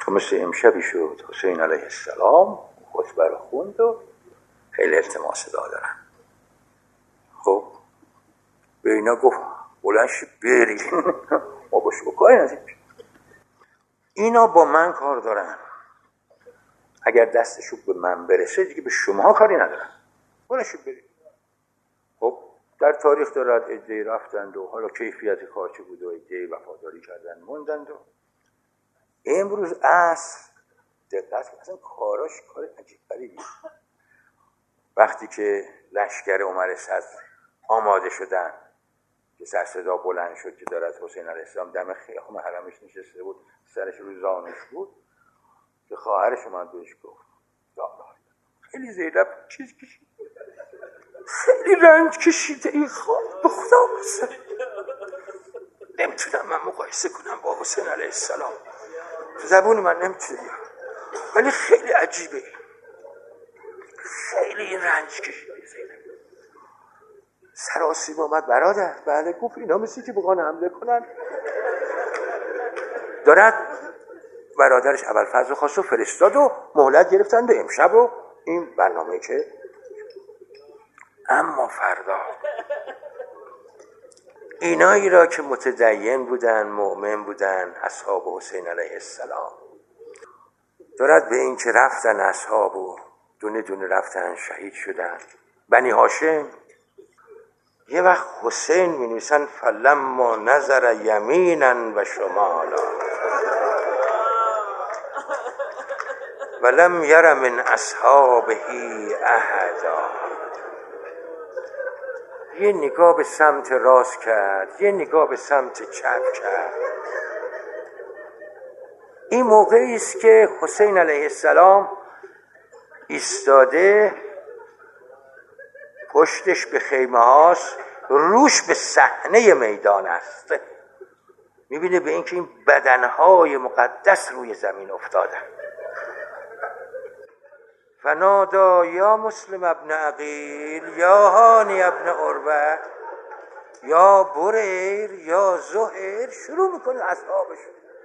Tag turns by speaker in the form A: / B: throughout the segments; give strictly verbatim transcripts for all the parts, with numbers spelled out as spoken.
A: تو مثل امشبی شد حسین علیه السلام خطبه رو خوند و خیلی التماس دعا دارن. خب به اینا گفت بلند شید برید ما با شما کاری نداریم، اینا با من کار دارن، اگر دستشون به من برسه دیگه به شما کاری ندارن، بلند شید برید. خب در تاریخ دارد عده‌ای رفتند و حالا کیفیت کار چه بود و عده‌ای وفاداری کردن موندند. و امروز عصر دقت اصلا کاراش کار عجیب غریبی. وقتی که لشکر عمر صدر آماده شدن که سر صدا بلند شد که دارد حسین علیه السلام دم خیام حرمش نشسته بود، سرش روی زانوش بود، که خواهرش اومد بهش گفت خیلی زینب چیز کشید، خیلی رنج کشیده این خواهر، به خدا بسن نمیتونم من مقایسه کنم با حسین علیه السلام، زبون من نمیتونه، ولی خیلی عجیبه، خیلی این رنج کشیده زینب. سراسیب آمد برادر. بله. گفت اینا مثل که بخوان حمله کنن. دارد برادرش ابوالفضل خواست و فرستاد و مهلت گرفتن به امشب و این برنامه که اما فردا اینایی را که متدین بودن مؤمن بودن اصحاب حسین علیه السلام، دارد به این که رفتن اصحاب و دونه دونه رفتن شهید شدن. بنی هاشم یه وقت حسین می نویسن فلما نظر یمینا و شمالا ولم یر من اصحابه احدا. یه نگاه به سمت راست کرد، یه نگاه به سمت چپ کرد. این موقعی است که حسین علیه السلام ایستاده، پشتش به خیمه هاست، روش به صحنه میدان است. میبینه به اینکه این بدنهای مقدس روی زمین افتادن. فنادا یا مسلم ابن عقیل یا هانی ابن عروه یا بریر یا زهیر، شروع میکنه اصحابش.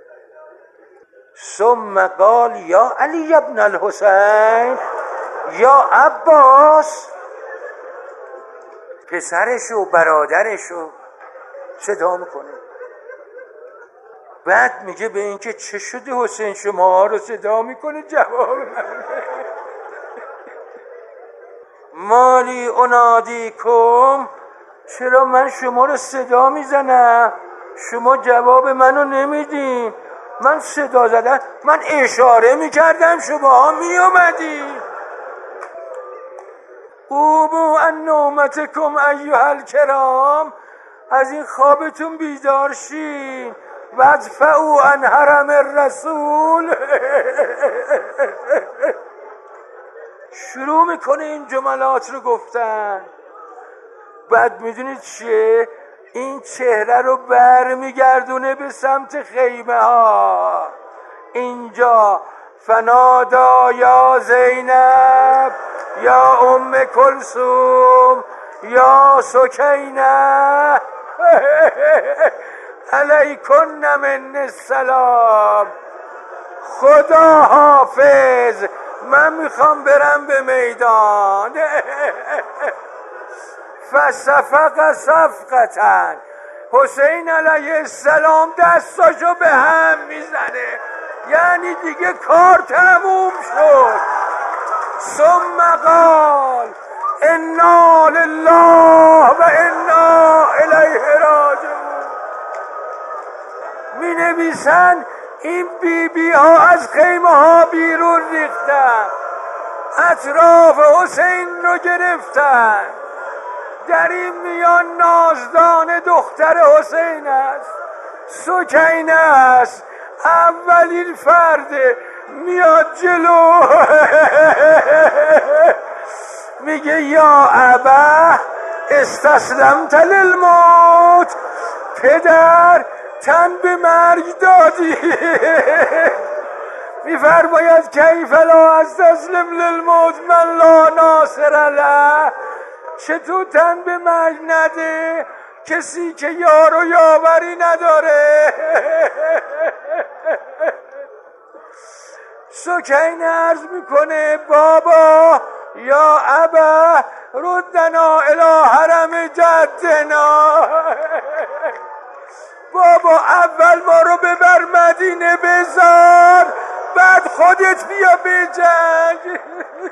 A: ثم قال یا علی ابن الحسین یا عباس، پسرش و برادرش رو صدا میکنه. بعد میگه به اینکه چه شده حسین شما رو صدا میکنه؟ جواب من مالی انادی کم، چرا من شما رو صدا میزنم شما جواب منو نمیدین؟ من صدا زدم، من اشاره میکردم شما میومدین. قوموا عن نومتکم ایها الکرام، از این خوابتون بیدار شین. وادفعوا عن حرم الرسول. شروع میکنه این جملات رو گفتن. بعد میدونید چیه؟ این چهره رو بر میگردونه به سمت خیمه ها. اینجا فنادا یا زینب یا ام کلثوم یا سکینه علیکن من السلام، خدا حافظ، من میخوام برم به میدان. فصفق صفقتن، حسین علیه السلام دستاشو به هم میزنه، یعنی دیگه کار تموم شد. ثم قال انا لله و انا الیه راجعون. می نویسن این بی بی ها از خیمه ها بیرون ریختن، اطراف حسین رو گرفتن. در این میان نازدان دختر حسین است، سکینه است، اولین فرد میاد جلو میگه یا ابا استسلمت للموت، پدر تن به مرگ دادی. میفرماید کیف لا استسلم للموت من لا ناصر له، چطور تن به مرگ نده کسی که یار و یاوری نداره؟ سکینه عرض میکنه بابا یا ابا ردنا الی حرم جدنا، بابا اول ما رو ببر مدینه بذار بعد خودت بیا بجنگ.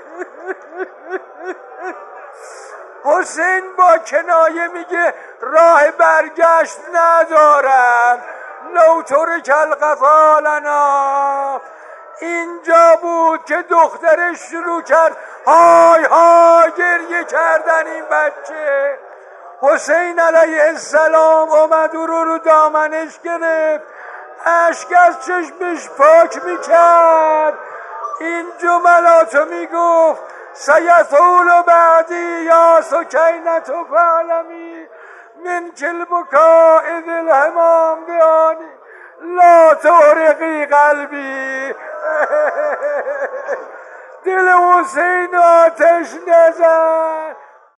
A: حسین با کنایه میگه راه برگشت ندارم، لو ترک القضا لنا. اینجا بود که دخترش شروع کرد های های گریه کردن. این بچه حسین علیه السلام اومد او رو رو دامنش گرفت، اشک از چشمش پاک میکرد، این جملاتو میگفت سیطول بعدی یا سکینت فعلمی من کل بکاء ذی الهمام بیانی لا تورقی قلبی. دل حسین آتش نزن.